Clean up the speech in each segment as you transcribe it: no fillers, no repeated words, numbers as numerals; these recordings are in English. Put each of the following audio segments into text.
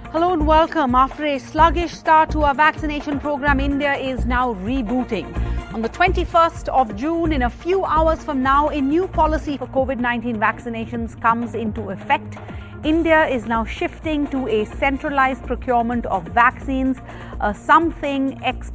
Hello and welcome. After a sluggish start to our vaccination program, India is now rebooting. On the 21st of June, in a few hours from now, a new policy for COVID-19 vaccinations comes into effect. India is now shifting to a centralized procurement of vaccines, something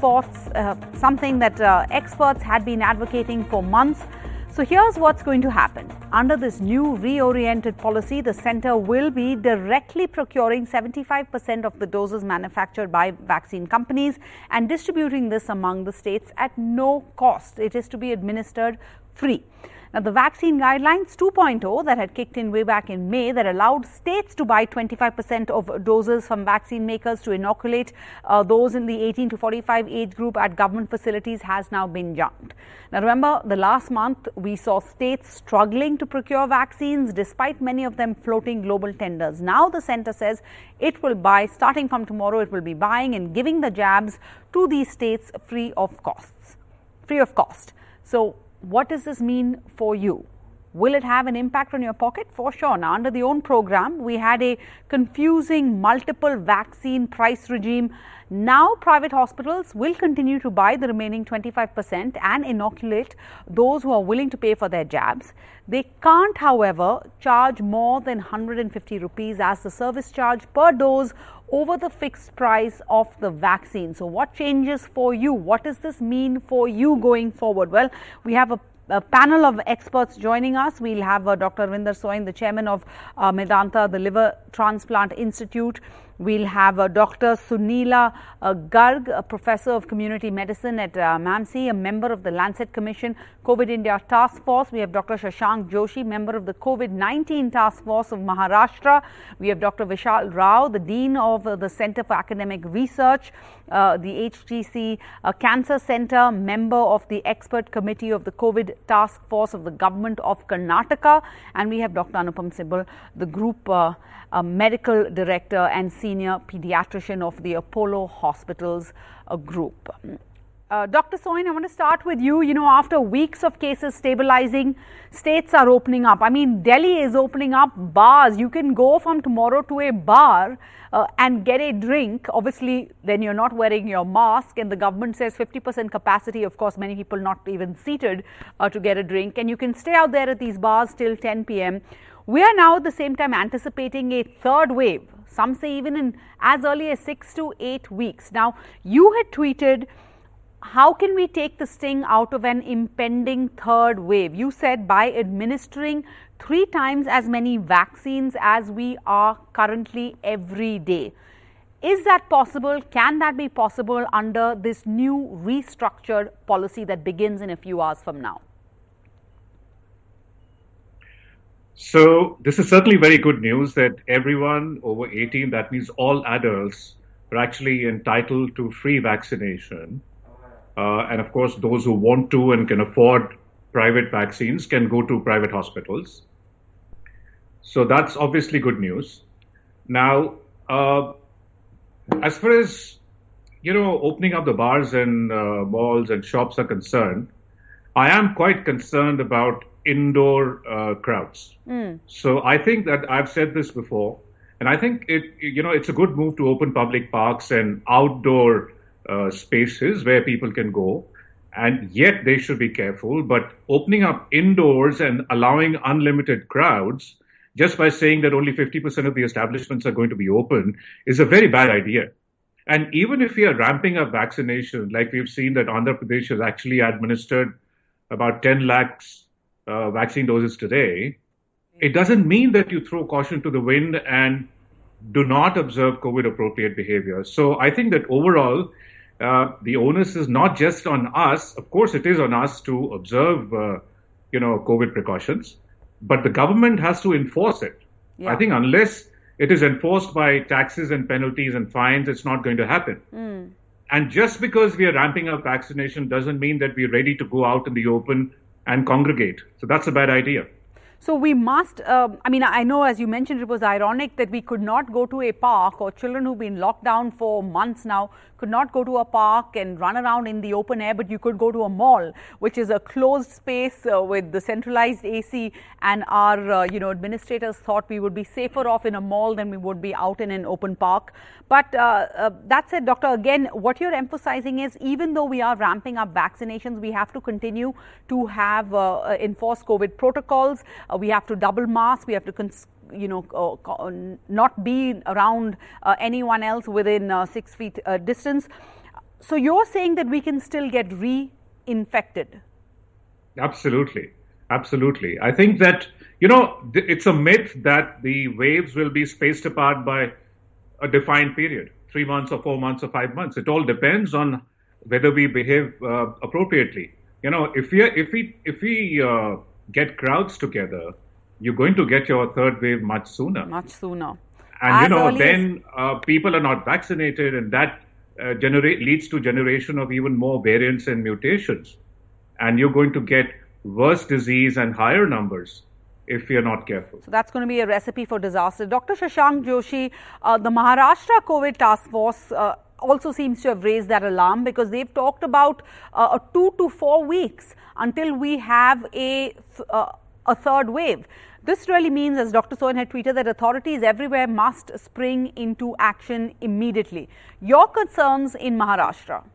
that experts had been advocating for months. So here's what's going to happen. Under this new reoriented policy, the centre will be directly procuring 75% of the doses manufactured by vaccine companies and distributing this among the states at no cost. It is to be administered free. Now, the vaccine guidelines 2.0 that had kicked in way back in May that allowed states to buy 25% of doses from vaccine makers to inoculate those in the 18 to 45 age group at government facilities has now been junked. Now, remember, the last month we saw states struggling to procure vaccines despite many of them floating global tenders. Now, the centre says it will buy, starting from tomorrow, it will be buying and giving the jabs to these states free of cost. So, what does this mean for you? Will it have an impact on your pocket? For sure. Now, under the own program, we had a confusing multiple vaccine price regime. Now, private hospitals will continue to buy the remaining 25% and inoculate those who are willing to pay for their jabs. They can't, however, charge more than 150 rupees as the service charge per dose over the fixed price of the vaccine. So what changes for you? What does this mean for you going forward? Well, we have a panel of experts joining us. We'll have Dr. Arvinder Soin, the chairman of Medanta, the Liver Transplant Institute. We'll have Dr. Sunila Garg, a professor of community medicine at MAMC, a member of the Lancet Commission COVID India Task Force. We have Dr. Shashank Joshi, member of the COVID-19 Task Force of Maharashtra. We have Dr. Vishal Rao, the Dean of the Center for Academic Research, the HTC Cancer Center, member of the Expert Committee of the COVID Task Force of the Government of Karnataka. And we have Dr. Anupam Sibal, the Group Medical Director and Senior Pediatrician of the Apollo Hospitals Group. Dr. Soin, I want to start with you. You know, after weeks of cases stabilizing, states are opening up. I mean, Delhi is opening up bars. You can go from tomorrow to a bar and get a drink. Obviously, then you're not wearing your mask, and the government says 50% capacity. Of course, many people not even seated to get a drink. And you can stay out there at these bars till 10 p.m. We are now at the same time anticipating a third wave. Some say even in as early as 6 to 8 weeks. Now, you had tweeted, how can we take the sting out of an impending third wave? You said by administering 3 times as many vaccines as we are currently every day. Is that possible? Can that be possible under this new restructured policy that begins in a few hours from now? So this is certainly very good news that everyone over 18, that means all adults, are actually entitled to free vaccination. And of course, those who want to and can afford private vaccines can go to private hospitals. So that's obviously good news. Now, as far as, opening up the bars and malls and shops are concerned, I am quite concerned about indoor crowds. So I think that I've said this before, and I think it's a good move to open public parks and outdoor spaces where people can go, and yet they should be careful. But opening up indoors and allowing unlimited crowds just by saying that only 50% of the establishments are going to be open is a very bad idea. And even if we are ramping up vaccination, like we've seen that Andhra Pradesh has actually administered about 10 lakhs vaccine doses today, it doesn't mean that you throw caution to the wind and do not observe COVID appropriate behavior. So I think that overall, the onus is not just on us. Of course, it is on us to observe, COVID precautions, but the government has to enforce it. Yeah. I think unless it is enforced by taxes and penalties and fines, it's not going to happen. And just because we are ramping up vaccination doesn't mean that we're ready to go out in the open and congregate. So that's a bad idea. So we must, I know as you mentioned, it was ironic that we could not go to a park, or children who've been locked down for months now could not go to a park and run around in the open air, but you could go to a mall, which is a closed space with the centralized AC, and our, administrators thought we would be safer off in a mall than we would be out in an open park. But that said, Doctor, again, what you're emphasizing is even though we are ramping up vaccinations, we have to continue to have enforce COVID protocols. We have to double mask. We have to not be around anyone else within 6 feet distance. So you're saying that we can still get reinfected? Absolutely. Absolutely. I think that, it's a myth that the waves will be spaced apart by a defined period, 3 months or 4 months or 5 months. It all depends on whether we behave appropriately. If we get crowds together, you're going to get your third wave much sooner. Much sooner. And then people are not vaccinated, and that leads to generation of even more variants and mutations. And you're going to get worse disease and higher numbers if you're not careful. So that's going to be a recipe for disaster. Dr. Shashank Joshi, the Maharashtra COVID task force also seems to have raised that alarm, because they've talked about 2 to 4 weeks until we have a third wave. This really means, as Dr. Soin had tweeted, that authorities everywhere must spring into action immediately. Your concerns in Maharashtra?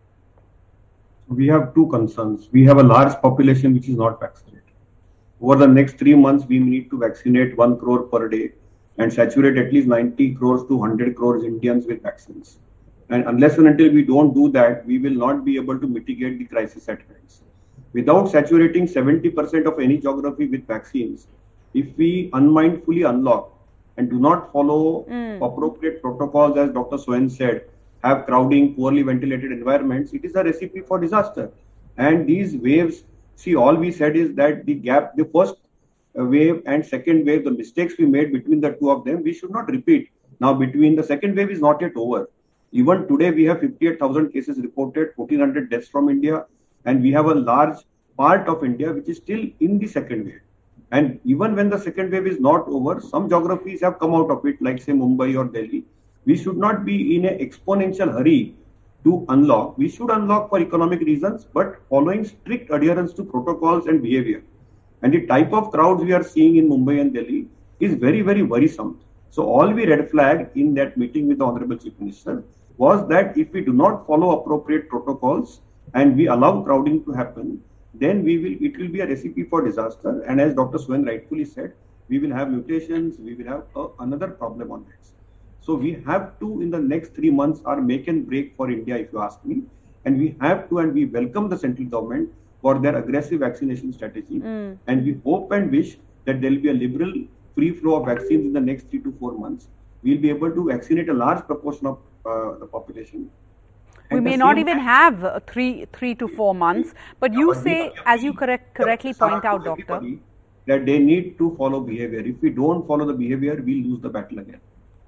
We have two concerns. We have a large population which is not vaccinated. Over the next 3 months, we need to vaccinate 1 crore per day and saturate at least 90 crores to 100 crores Indians with vaccines. And unless and until we don't do that, we will not be able to mitigate the crisis at hand. Without saturating 70% of any geography with vaccines, if we unmindfully unlock and do not follow appropriate protocols, as Dr. Soin said, have crowding, poorly ventilated environments, it is a recipe for disaster. And these waves, see, all we said is that the gap, the first wave and second wave, the mistakes we made between the two of them, we should not repeat. Now, between the second wave is not yet over. Even today, we have 58,000 cases reported, 1,400 deaths from India, and we have a large part of India which is still in the second wave. And even when the second wave is not over, some geographies have come out of it, like say Mumbai or Delhi. We should not be in an exponential hurry to unlock. We should unlock for economic reasons, but following strict adherence to protocols and behavior. And the type of crowds we are seeing in Mumbai and Delhi is very, very worrisome. So all we red flagged in that meeting with the Honorable Chief Minister was that if we do not follow appropriate protocols and we allow crowding to happen, then it will be a recipe for disaster. And as Dr. Soin rightfully said, we will have mutations, we will have another problem on this. So we have to, in the next 3 months, are make and break for India, if you ask me. And we have to, and we welcome the central government for their aggressive vaccination strategy. And we hope and wish that there will be a liberal free flow of vaccines in the next 3 to 4 months. We'll be able to vaccinate a large proportion of the population. We may not even have 3 to 4 months, but you say, as you correctly point out, Doctor, that they need to follow behavior. If we don't follow the behavior, we'll lose the battle again.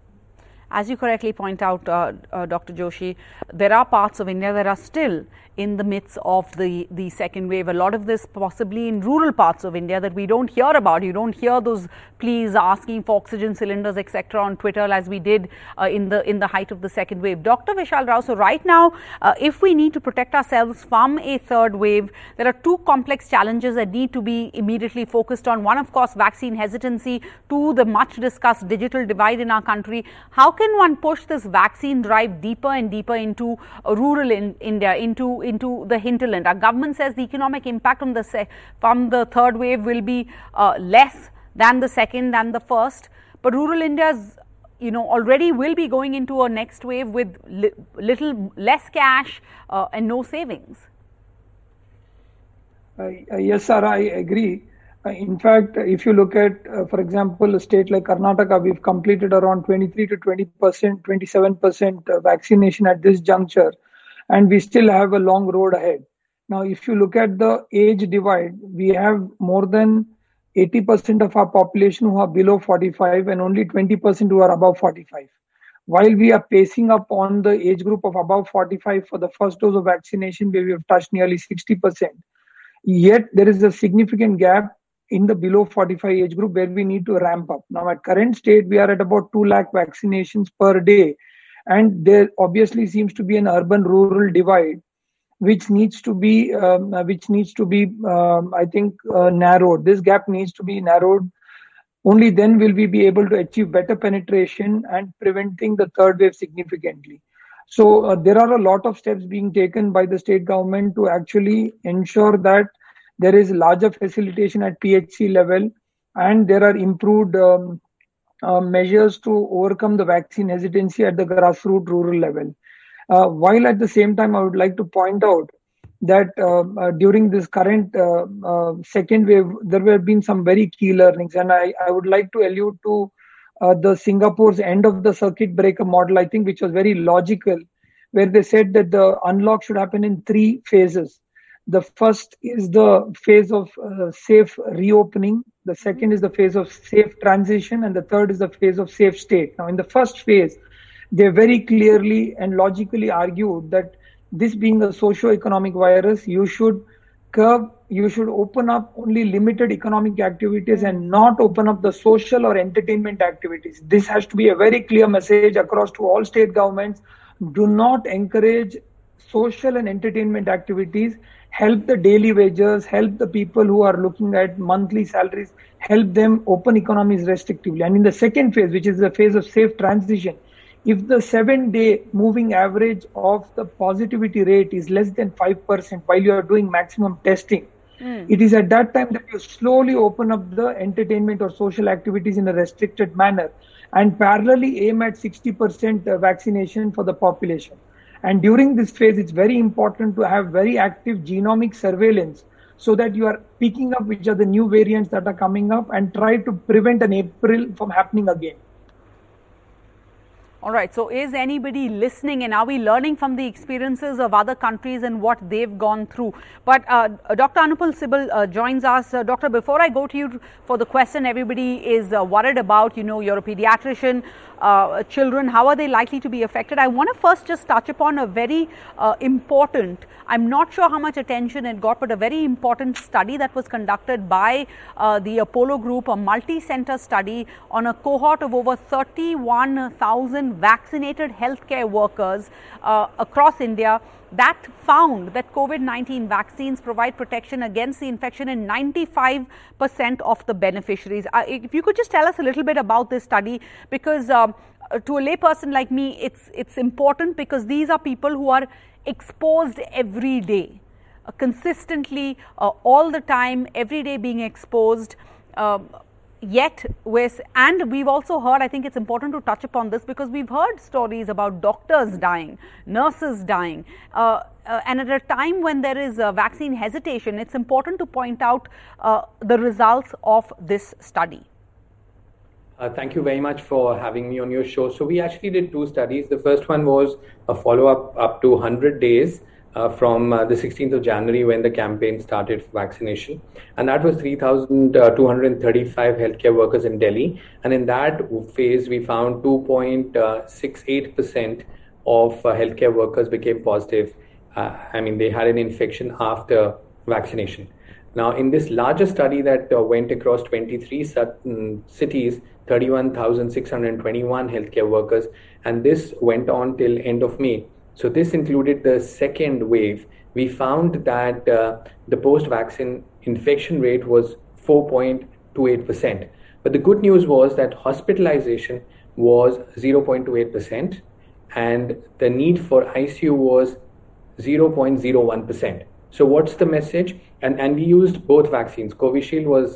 As you correctly point out, Dr. Joshi, there are parts of India that are still in the midst of the second wave. A lot of this possibly in rural parts of India that we don't hear about. You don't hear those pleas asking for oxygen cylinders, etc. on Twitter as we did in the height of the second wave. Dr. Vishal Rao, so right now, if we need to protect ourselves from a third wave, there are two complex challenges that need to be immediately focused on. One, of course, vaccine hesitancy. Two, the much discussed digital divide in our country. How can one push this vaccine drive deeper and deeper into rural India, into the hinterland? Our government says the economic impact from the third wave will be less than the second and the first, but rural India's already will be going into a next wave with little less cash and no savings. Yes, sir, I agree. In fact, if you look at, for example, a state like Karnataka, we've completed around 23 to 20%, 27% vaccination at this juncture, and we still have a long road ahead. Now, if you look at the age divide, we have more than 80% of our population who are below 45 and only 20% who are above 45. While we are pacing up on the age group of above 45 for the first dose of vaccination, where we have touched nearly 60%, yet there is a significant gap in the below 45 age group where we need to ramp up. Now, at current state, we are at about 2 lakh vaccinations per day. And there obviously seems to be an urban-rural divide, which needs to be, I think, narrowed. This gap needs to be narrowed. Only then will we be able to achieve better penetration and preventing the third wave significantly. So there are a lot of steps being taken by the state government to actually ensure that there is larger facilitation at PHC level, and there are improved measures to overcome the vaccine hesitancy at the grassroots rural level. While at the same time, I would like to point out that during this current second wave, there have been some very key learnings, and I would like to allude to the Singapore's end of the circuit breaker model, I think, which was very logical, where they said that the unlock should happen in 3 phases. The first is the phase of safe reopening. The second is the phase of safe transition. And the third is the phase of safe state. Now, in the first phase, they very clearly and logically argued that this being a socio-economic virus, you should open up only limited economic activities and not open up the social or entertainment activities. This has to be a very clear message across to all state governments. Do not encourage social and entertainment activities. Help the daily wagers, help the people who are looking at monthly salaries, help them open economies restrictively. And in the second phase, which is the phase of safe transition, if the 7-day moving average of the positivity rate is less than 5% while you are doing maximum testing, it is at that time that you slowly open up the entertainment or social activities in a restricted manner and parallelly aim at 60% vaccination for the population. And during this phase, it's very important to have very active genomic surveillance so that you are picking up which are the new variants that are coming up and try to prevent an April from happening again. All right. So is anybody listening, and are we learning from the experiences of other countries and what they've gone through? But Dr. Anupul Sibal joins us. Doctor, before I go to you for the question, everybody is worried about, you're a pediatrician, children, how are they likely to be affected? I want to first just touch upon a very important, I'm not sure how much attention it got, but a very important study that was conducted by the Apollo Group, a multi-center study on a cohort of over 31,000 vaccinated healthcare workers across India, that found that COVID-19 vaccines provide protection against the infection in 95% of the beneficiaries. If you could just tell us a little bit about this study, because to a layperson like me, it's important because these are people who are exposed every day, consistently, all the time, every day being exposed. And we've also heard, I think it's important to touch upon this because we've heard stories about doctors dying, nurses dying, and at a time when there is vaccine hesitation, it's important to point out the results of this study. Thank you very much for having me on your show. So we actually did 2 studies. The first one was a follow-up up to 100 days. From the 16th of January when the campaign started for vaccination. And that was 3,235 healthcare workers in Delhi. And in that phase, we found 2.68% of healthcare workers became positive. They had an infection after vaccination. Now, in this larger study that went across 23 cities, 31,621 healthcare workers, and this went on till end of May. So this included the second wave. We found that the post-vaccine infection rate was 4.28%. But the good news was that hospitalization was 0.28% and the need for ICU was 0.01%. So what's the message? And we used both vaccines. Covishield was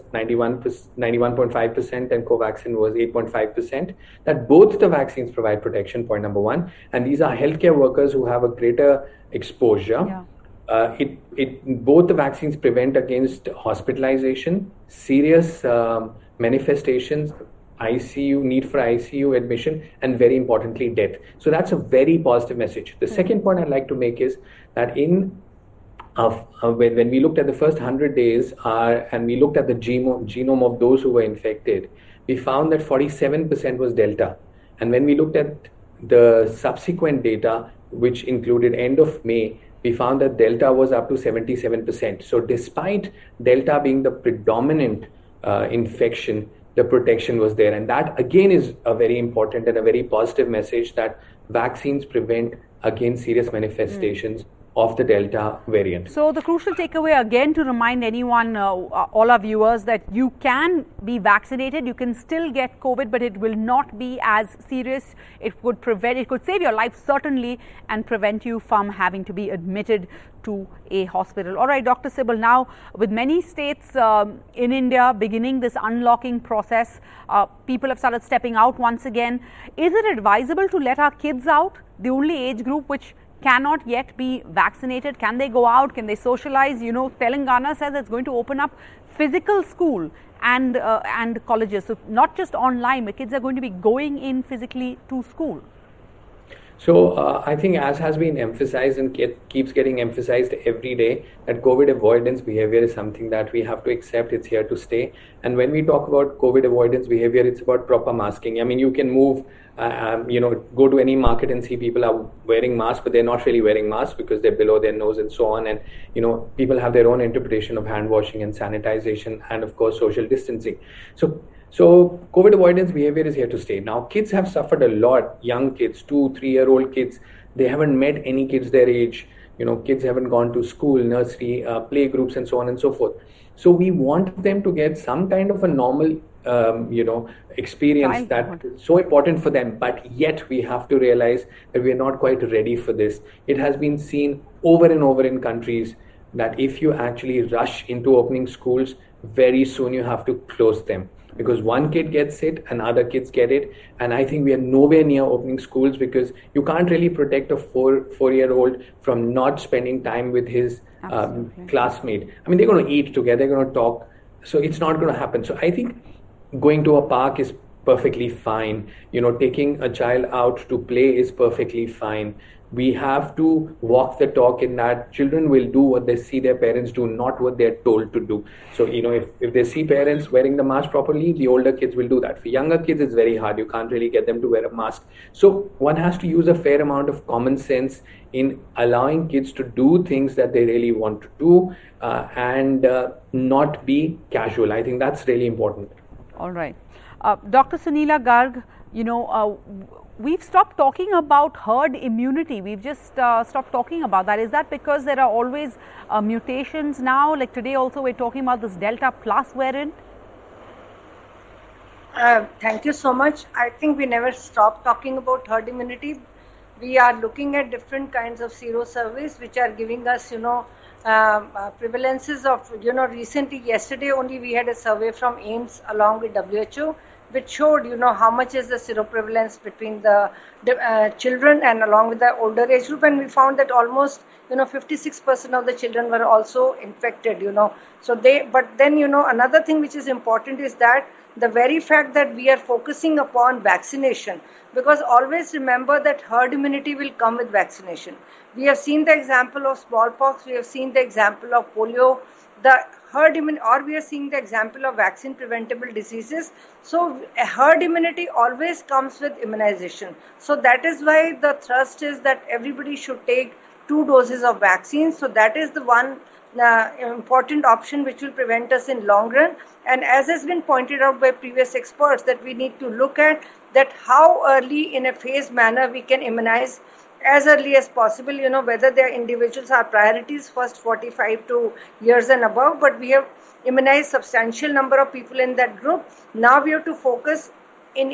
91.5% and Covaxin was 8.5%. That both the vaccines provide protection, point number one. And these are healthcare workers who have a greater exposure. Yeah. Both the vaccines prevent against hospitalization, serious manifestations, ICU, need for ICU admission, and very importantly, death. So that's a very positive message. The second point I'd like to make is that when we looked at the first 100 days and we looked at the genome of those who were infected, we found that 47% was Delta. And when we looked at the subsequent data, which included end of May, we found that Delta was up to 77%. So despite Delta being the predominant infection, the protection was there. And that again is a very important and a very positive message that vaccines prevent against serious manifestations of the Delta variant. So the crucial takeaway again to remind anyone, all our viewers, that you can be vaccinated, you can still get COVID, but it will not be as serious. It could save your life certainly and prevent you from having to be admitted to a hospital. All right, Dr. Sibal, now with many states in India beginning this unlocking process, people have started stepping out once again. Is it advisable to let our kids out, the only age group which cannot yet be vaccinated? Can they go out? Can they socialize? You know, Telangana says it's going to open up physical school and colleges. So not just online, but kids are going to be going in physically to school. So I think, as has been emphasized and keeps getting emphasized every day, that COVID avoidance behavior is something that we have to accept. It's here to stay. And when we talk about COVID avoidance behavior, it's about proper masking. I mean, you can move, go to any market and see people are wearing masks, but they're not really wearing masks because they're below their nose and so on. And, people have their own interpretation of hand washing and sanitization and, of course, social distancing. So COVID avoidance behavior is here to stay. Now, kids have suffered a lot. Young kids, 2-3-year-old kids, they haven't met any kids their age. Kids haven't gone to school, nursery, play groups, and so on and so forth. So we want them to get some kind of a normal, experience that is so important for them. But yet we have to realize that we are not quite ready for this. It has been seen over and over in countries that if you actually rush into opening schools, very soon you have to close them. Because one kid gets it and other kids get it. And I think we are nowhere near opening schools because you can't really protect a four-year-old from not spending time with his classmate. I mean, they're going to eat together, they're going to talk. So it's not going to happen. So I think going to a park is perfectly fine. Taking a child out to play is perfectly fine. We have to walk the talk in that children will do what they see their parents do, not what they're told to do. So, if they see parents wearing the mask properly, the older kids will do that. For younger kids, it's very hard. You can't really get them to wear a mask. So one has to use a fair amount of common sense in allowing kids to do things that they really want to do and not be casual. I think that's really important. All right. Dr. Sunila Garg, we've stopped talking about herd immunity. We've just stopped talking about that. Is that because there are always mutations now? Like today also we're talking about this Delta Plus variant. Thank you so much. I think we never stopped talking about herd immunity. We are looking at different kinds of sero surveys which are giving us, prevalences of, recently yesterday only we had a survey from AIIMS along with WHO, which showed, how much is the seroprevalence between the children and along with the older age group. And we found that almost, 56% of the children were also infected, but then, another thing which is important is that the very fact that we are focusing upon vaccination, because always remember that herd immunity will come with vaccination. We have seen the example of smallpox, we have seen the example of polio, we are seeing the example of vaccine preventable diseases. So a herd immunity always comes with immunization. So that is why the thrust is that everybody should take 2 doses of vaccines. So that is the one important option which will prevent us in long run. And as has been pointed out by previous experts, that we need to look at that how early in a phased manner we can immunize as early as possible, whether their individuals are priorities, first 45 years and above, but we have immunized substantial number of people in that group. Now we have to focus in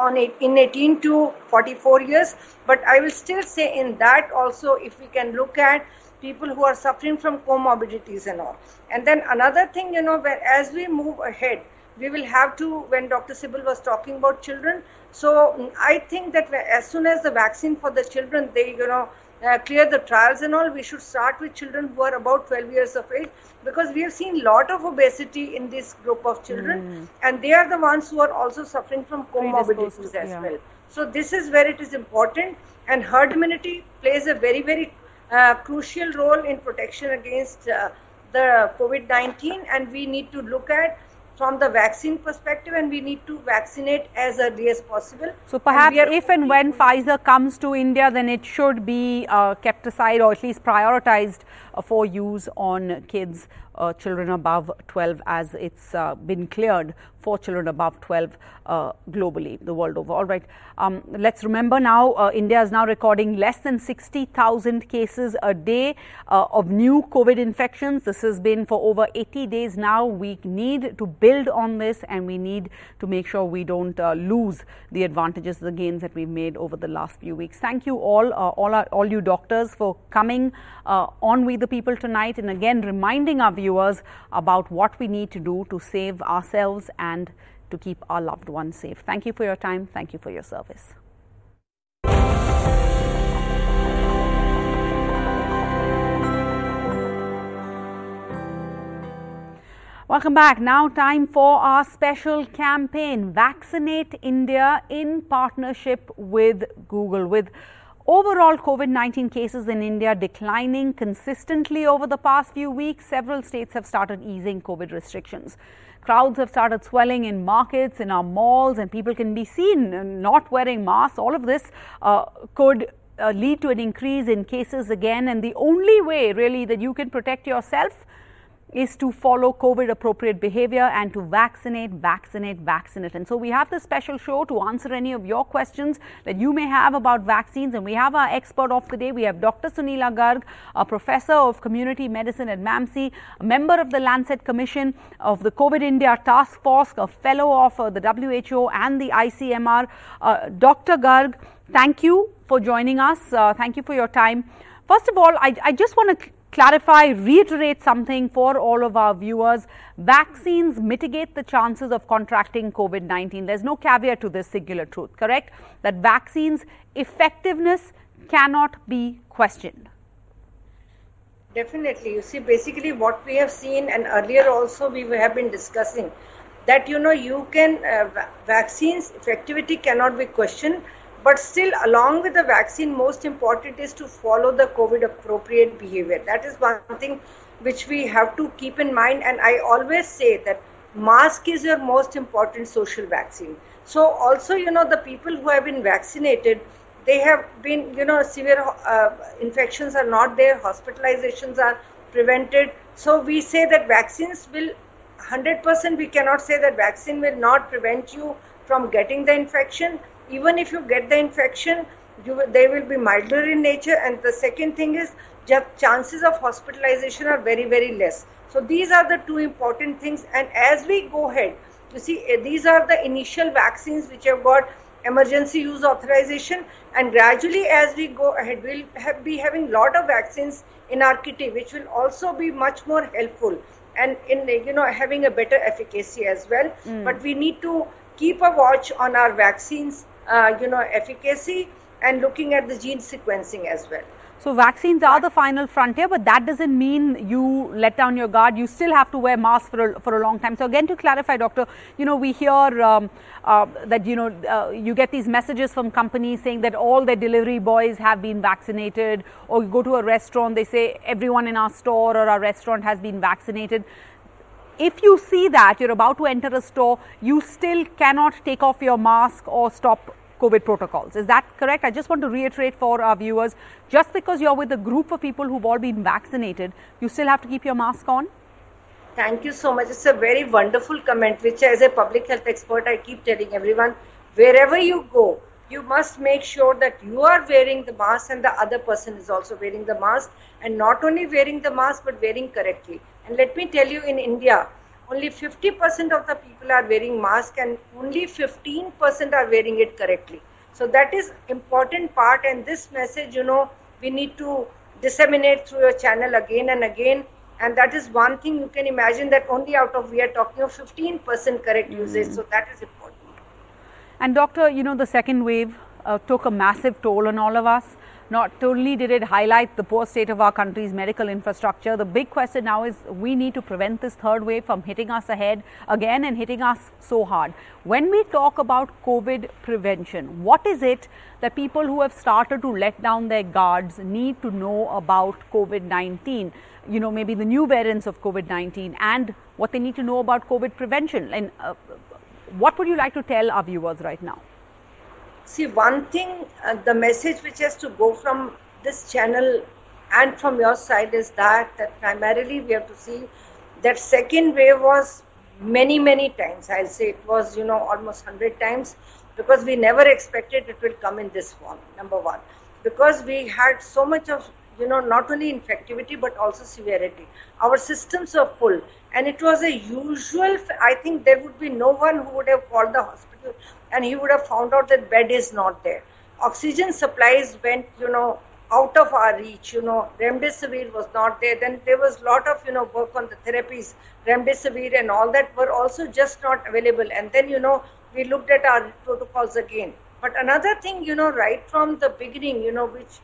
18 to 44 years, but I will still say in that also, if we can look at people who are suffering from comorbidities and all. And then another thing, as we move ahead, we will have to, when Dr. Sibal was talking about children, so I think that as soon as the vaccine for the children, they, clear the trials and all, we should start with children who are about 12 years of age, because we have seen a lot of obesity in this group of children, and they are the ones who are also suffering from comorbidities as well. So this is where it is important, and herd immunity plays a very, very crucial role in protection against the COVID-19, and we need to look at from the vaccine perspective, and we need to vaccinate as early as possible. So perhaps if and when Pfizer comes to India, then it should be kept aside or at least prioritized for use on kids children above 12, as it's been cleared for children above 12 globally, the world over. All right, let's remember now, India is now recording less than 60,000 cases a day of new COVID infections. This has been for over 80 days now. We need to build on this, and we need to make sure we don't lose the advantages, the gains that we've made over the last few weeks. Thank you all you doctors for coming on We the People tonight, and again reminding our viewers about what we need to do to save ourselves and to keep our loved ones safe. Thank you for your time. Thank you for your service. Welcome back. Now time for our special campaign, Vaccinate India, in partnership with Google. With overall COVID-19 cases in India declining consistently over the past few weeks, several states have started easing COVID restrictions. Crowds have started swelling in markets, in our malls, and people can be seen not wearing masks. All of this could lead to an increase in cases again, and the only way really that you can protect yourself is to follow COVID appropriate behavior and to vaccinate. And so we have this special show to answer any of your questions that you may have about vaccines, and we have our expert of the day. We have Dr. Sunila Garg, a professor of community medicine at MAMC, a member of the Lancet Commission of the COVID India Task Force, a fellow of the WHO and the ICMR. Dr. Garg, thank you for joining us. Thank you for your time. First of all, I just want to clarify, reiterate something for all of our viewers. Vaccines mitigate the chances of contracting COVID-19. There's no caveat to this singular truth, correct? That vaccines' effectiveness cannot be questioned. Definitely. You see, basically what we have seen, and earlier also we have been discussing, that you can, vaccines' effectivity cannot be questioned. But still, along with the vaccine, most important is to follow the COVID appropriate behavior. That is one thing which we have to keep in mind. And I always say that mask is your most important social vaccine. So also, the people who have been vaccinated, they have been, severe infections are not there, hospitalizations are prevented. So we say that vaccines will, 100% we cannot say that vaccine will not prevent you from getting the infection. Even if you get the infection, they will be milder in nature. And the second thing is, chances of hospitalization are very, very less. So these are the two important things. And as we go ahead, you see, these are the initial vaccines which have got emergency use authorization. And gradually, as we go ahead, we'll be having a lot of vaccines in our kitty, which will also be much more helpful and in having a better efficacy as well. But we need to keep a watch on our vaccines efficacy and looking at the gene sequencing as well. So vaccines are the final frontier, but that doesn't mean you let down your guard. You still have to wear masks for a long time. So again, to clarify, doctor, we hear that you get these messages from companies saying that all their delivery boys have been vaccinated, or you go to a restaurant, they say everyone in our store or our restaurant has been vaccinated. If you see that you're about to enter a store, you still cannot take off your mask or stop COVID protocols. Is that correct? I just want to reiterate for our viewers, just because you're with a group of people who've all been vaccinated, you still have to keep your mask on? Thank you so much. It's a very wonderful comment, which as a public health expert, I keep telling everyone, wherever you go, you must make sure that you are wearing the mask and the other person is also wearing the mask, and not only wearing the mask, but wearing correctly. And let me tell you, in India, only 50% of the people are wearing masks and only 15% are wearing it correctly. So that is important part, and this message, we need to disseminate through your channel again and again. And that is one thing you can imagine, that only we are talking of 15% correct usage. So that is important. And doctor, the second wave took a massive toll on all of us. Not only did it highlight the poor state of our country's medical infrastructure, the big question now is we need to prevent this third wave from hitting us again and hitting us so hard. When we talk about COVID prevention, what is it that people who have started to let down their guards need to know about COVID-19? Maybe the new variants of COVID-19 and what they need to know about COVID prevention. And what would you like to tell our viewers right now? See, one thing, the message which has to go from this channel and from your side is that primarily we have to see That second wave was many times. I'll say it was, almost 100 times, because we never expected it will come in this form, number one. Because we had so much of, not only infectivity, but also severity. Our systems were full. And it was a usual, I think there would be no one who would have called the hospital and he would have found out that bed is not there. Oxygen supplies went, out of our reach, remdesivir was not there. Then there was a lot of, work on the therapies, remdesivir and all that were also just not available. And then, we looked at our protocols again. But another thing, right from the beginning, which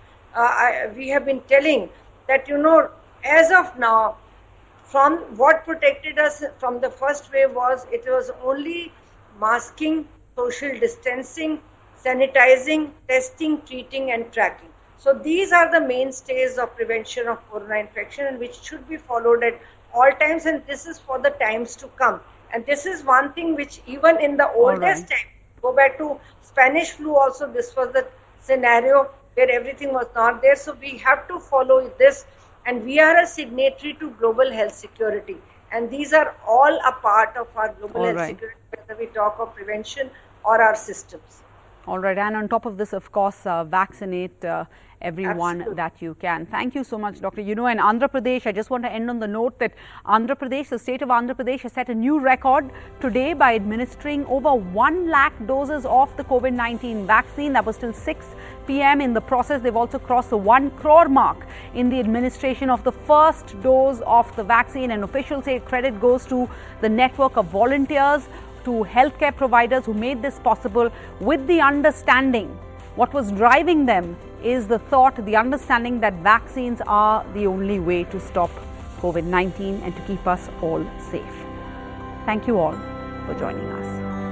we have been telling that, as of now, from what protected us from the first wave was, it was only masking, social distancing, sanitizing, testing, treating and tracking. So these are the mainstays of prevention of corona infection, and which should be followed at all times, and this is for the times to come. And this is one thing which even in the oldest time, go back to Spanish flu also, this was the scenario where everything was not there. So we have to follow this, and we are a signatory to global health security. And these are all a part of our global health security, whether we talk of prevention or our systems. All right. And on top of this, of course, vaccinate everyone that you can. Thank you so much, Doctor. In Andhra Pradesh, I just want to end on the note that Andhra Pradesh, the state of Andhra Pradesh, has set a new record today by administering over 1 lakh doses of the COVID-19 vaccine. That was till 6 p.m. In the process, they've also crossed the 1 crore mark in the administration of the first dose of the vaccine. And officials say credit goes to the network of volunteers, to healthcare providers who made this possible, with the understanding. What was driving them is the thought, the understanding that vaccines are the only way to stop COVID-19 and to keep us all safe. Thank you all for joining us.